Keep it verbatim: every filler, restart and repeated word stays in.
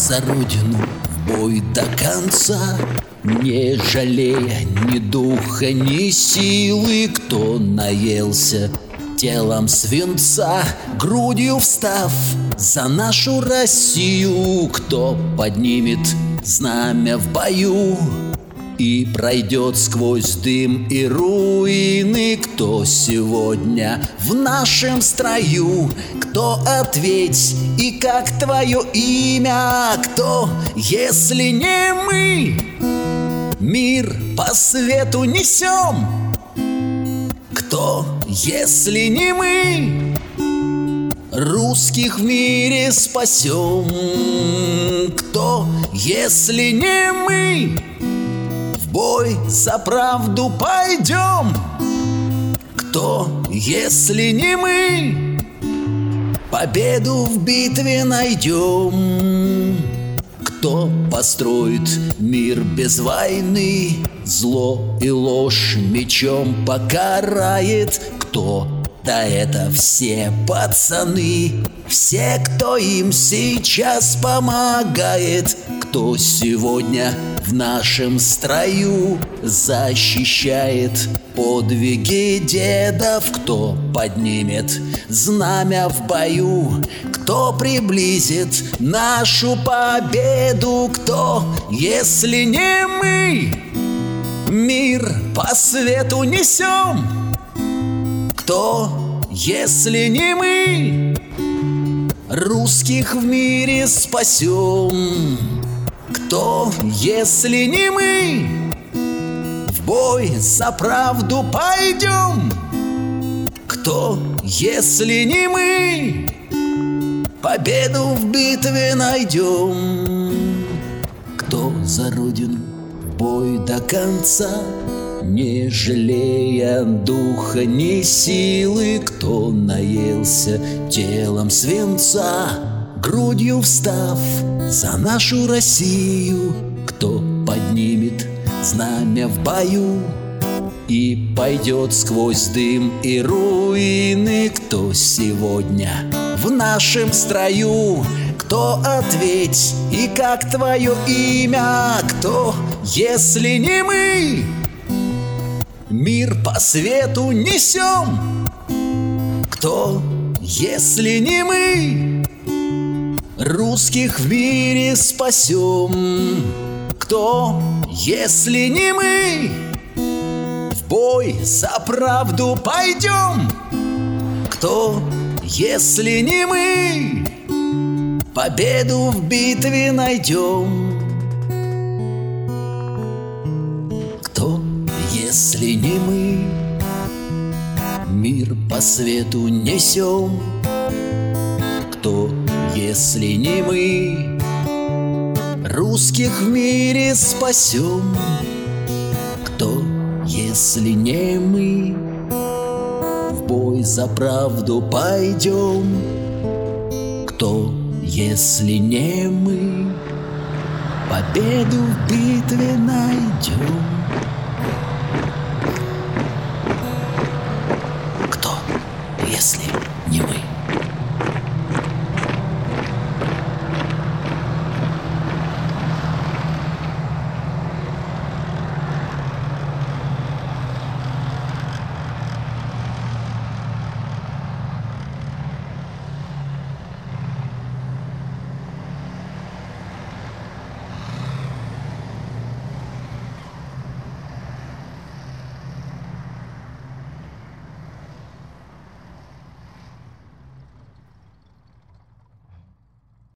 за родину в бой до конца, не жалея ни духа, ни силы. Кто наелся телом свинца, грудью встав за нашу Россию, кто поднимет знамя в бою и пройдет сквозь дым и руины, кто сегодня в нашем строю, кто, ответь, и как твое имя, кто, если не мы, мир по свету несем? Кто, если не мы, русских в мире спасем? Кто, если не мы, в бой за правду пойдем? Кто, если не мы, победу в битве найдем? Кто построит мир без войны, зло и ложь мечом покарает? Кто? Да это все пацаны, все, кто им сейчас помогает. Кто сегодня в нашем строю защищает подвиги дедов? Кто поднимет знамя в бою? Кто приблизит нашу победу? Кто, если не мы, мир по свету несем? Кто, если не мы, русских в мире спасем? Кто, если не мы, в бой за правду пойдем? Кто, если не мы, победу в битве найдем? Кто за родину в бой до конца, не жалея духа, ни силы? Кто наелся телом свинца, грудью встав за нашу Россию? Кто поднимет знамя в бою и пойдет сквозь дым и руины? Кто сегодня в нашем строю? Кто, ответь, и как твое имя? Кто, если не мы, мир по свету несем? Кто, если не мы, русских в мире спасем? Кто, если не мы, в бой за правду пойдем? Кто, если не мы, победу в битве найдем? Кто, если не мы, мир по свету несем? Кто, если не мы, русских в мире спасем? Кто, если не мы, в бой за правду пойдем? Кто, если не мы, победу в битве найдем?